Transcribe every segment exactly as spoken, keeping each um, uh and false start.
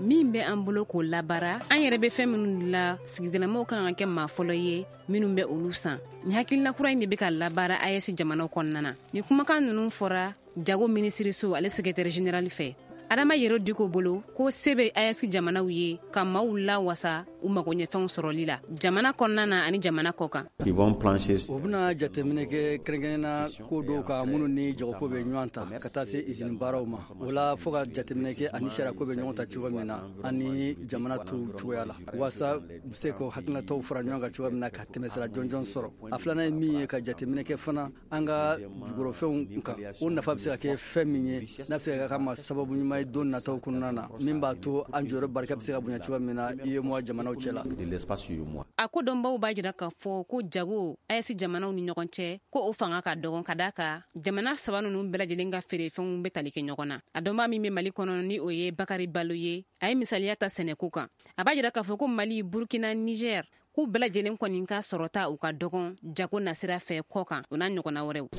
min bɛ an bolo k'o labara an yɛrɛ bɛ fɛn minnu la sigidalamaw kan ka kɛ maa fɔlɔ ye minnu bɛ olu san ni hakilina kura in de bɛ ka labara A E S jamanaw kɔnɔna na ni kumakan ninnu fɔra jago minisiriso ale secrétaire général fɛ Adama Yero Diko bolo ko se bɛ A E S jamanaw ye ka maaw la wasa u mago ɲɛfɛnw sɔrɔli la jamana kɔnɔna na ani jamana kɔkan. Ils vont plancher. O bɛna jateminɛ kɛ kɛrɛnkɛrɛnna ko dɔw ka minnu ni jagoko bɛ ɲɔgɔn ta ka taa se usine baaraw ma o la fo ka jateminɛ kɛ ani sariya ko bɛ ɲɔgɔn ta cogo min na ani jamana to cogoya la walasa u bɛ se ka hakilinataw fara ɲɔgɔn kan cogo min na ka tɛmɛsira jɔnjɔn sɔrɔ a filanan ye min ye ka jateminɛ kɛ fana an ka jugɔrɔfɛnw kan o nafa bɛ se ka kɛ fɛn min ye n'a bɛ se ka kɛ ma sababu ɲuman ye don nataw kɔnɔna na min b'a to an jɔyɔrɔ barika bɛ se ka bonya cogo min na I E M O A jamanaw cɛ la. A ko dɔnbaw b'a jira k'a fɔ ko jago A E S jamanaw ni ɲɔgɔn cɛ ko o fanga ka dɔgɔn ka d'a kan jamana saba ninnu bɛɛ lajɛlen ka feerefɛnw bɛ tali kɛ ɲɔgɔn na a dɔnbaa min bɛ Mali kɔnɔ ni o ye Bakari Balo ye a ye misaliya ta sɛnɛko kan a b'a jira k'a fɔ ko Mali Burkina Niger k'u bɛɛ lajɛlen kɔni ka sɔrɔta u ka dɔgɔn jago nasira fɛ kɔ kan o n'a ɲɔgɔnna wɛrɛw.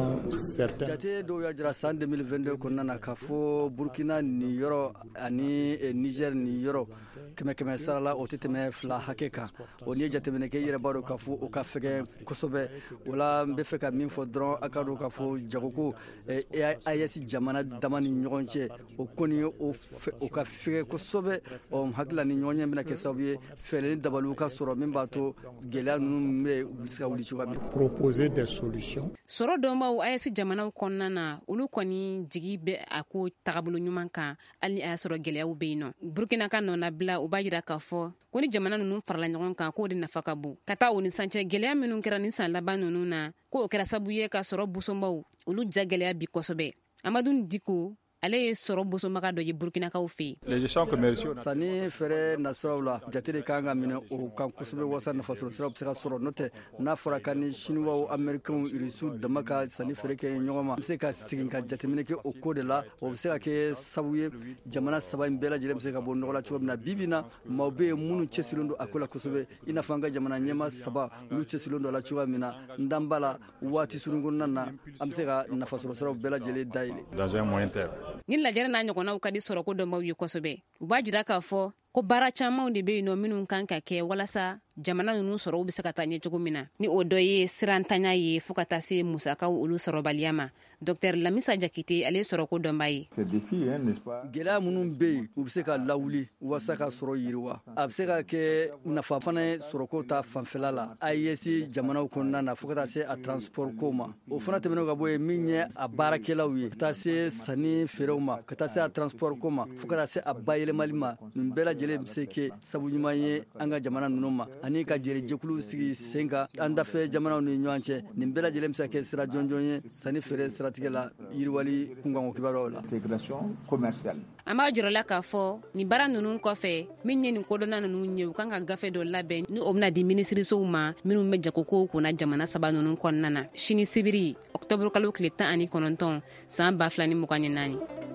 Jate dɔw y'a jira san deux mille vingt-deux kɔnɔna na k'a fɔ Burkina ni yɔrɔ ani Niger ni yɔrɔ kɛmɛ kɛmɛ sara la o tɛ tɛmɛ fila hakɛ kan o ni ye jateminɛ kɛ i yɛrɛ b'a dɔn k'a fɔ o ka fɛgɛn kosɛbɛ o la n bɛ fɛ ka min fɔ dɔrɔn a ka dɔn k'a fɔ jagoko A E S jamana dama ni ɲɔgɔn cɛ o kɔni o ka fɛgɛn kosɛbɛ ɔ hakili ni ɲɔgɔn ɲɛ bɛna kɛ sababu ye fɛɛrɛ ni dabaliw ka sɔrɔ min b'a to gɛlɛya ninnu bɛ u bɛ se ka wuli cogoya min. Proposer des solutions. Sɔrɔ dɔnbaw A E S jamanaw kɔnɔna na olu kɔni jigi bɛ a ko tagabolo ɲuman kan hali ni a y'a sɔrɔ gɛlɛyaw bɛ yen nɔ Burkina ka nɔnabila u b'a jira k'a fɔ ko ni jamana ninnu farala ɲɔgɔn kan k'o de nafa ka bon ka taa o ni sancɛ gɛlɛya minnu kɛra ni san laban ninnu na k'o kɛra sababu ye ka sɔrɔ busonbaw olu ja gɛlɛya bi kosɛbɛ Amadu Diko ale ye sɔrɔ bosomaga dɔ ye Burkinakaw fɛ yen. Sani fɛrɛ nasiraw la jate de kan ka minɛ o kan kosɛbɛ wasa nafasɔrɔ siraw bɛ se ka sɔrɔ n'o tɛ n'a fɔra ka ni Chinois Américains Irisiw dama ka sanni feere kɛ ɲɔgɔn ma bɛ se ka segin ka jateminɛ kɛ o ko de la o bɛ se ka kɛ sababu ye jamana saba in bɛɛ lajɛlen bɛ se ka bɔ nɔgɔ la cogo min na bi bi in na maaw bɛ yen minnu cɛsirilen don a ko la kosɛbɛ i n'a fɔ an ka jamana ɲɛmaa saba olu cɛsirilen don a la cogoya min na n dan b'a la waati surun kɔnɔna na an bɛ se ka nafasɔrɔ siraw bɛɛ lajɛlen dayɛlɛ. Dans un moyen terme. Ni lajɛrɛ n'a ɲɔgɔnnaw ka di sɔrɔko dɔnbaw ye kosɛbɛ u b'a jira k'a fɔ ko baara camanw de bɛ yen nɔ minnu kan ka kɛ walasa jamana ninnu sɔrɔ u bɛ se ka taa ɲɛ cogo min na ni o dɔ ye sirantanya ye fo ka taa se musakaw olu sɔrɔbaliya ma Docteur Lamisa Jakite ale sɔrɔko dɔnba ye. Gɛlɛya minnu bɛ yen u bɛ se ka lawuli walasa ka sɔrɔ yiriwa a bɛ se ka kɛ nafa fana ye sɔrɔko ta fanfɛla la A E S jamanaw kɔnɔna na fo ka taa se a transport ko ma o fana tɛmɛnen ka bɔ yen min ye a baarakɛlaw ye ka taa se sanni feerew ma ka taa se a transport ko ma fo ka taa se a bayɛlɛmali ma nin bɛɛ lajɛlen bɛ se kɛ sabu ɲuman ye an ka jamana ninnu ma ani ka jɛrɛjɛkulu sigi sen kan an dafɛ jamanaw ni ɲɔgɔn cɛ nin bɛɛ lajɛlen bɛ se ka kɛ sira jɔnjɔn ye sanni feere siratigɛ la yiriwali kunkanko kibaruyaw la. An b'a jɔrɔla k'a fɔ nin baara ninnu kɔfɛ min ye nin kodɔnna ninnu ye u kan ka gafe dɔ labɛn ni o bɛna di minisirisow ma minnu bɛ jagokow kunna jamana saba ninnu kɔnɔna na sini sibiri octobre kalo tile tan ani kɔnɔntɔn san ba fila ni mugan ni naani.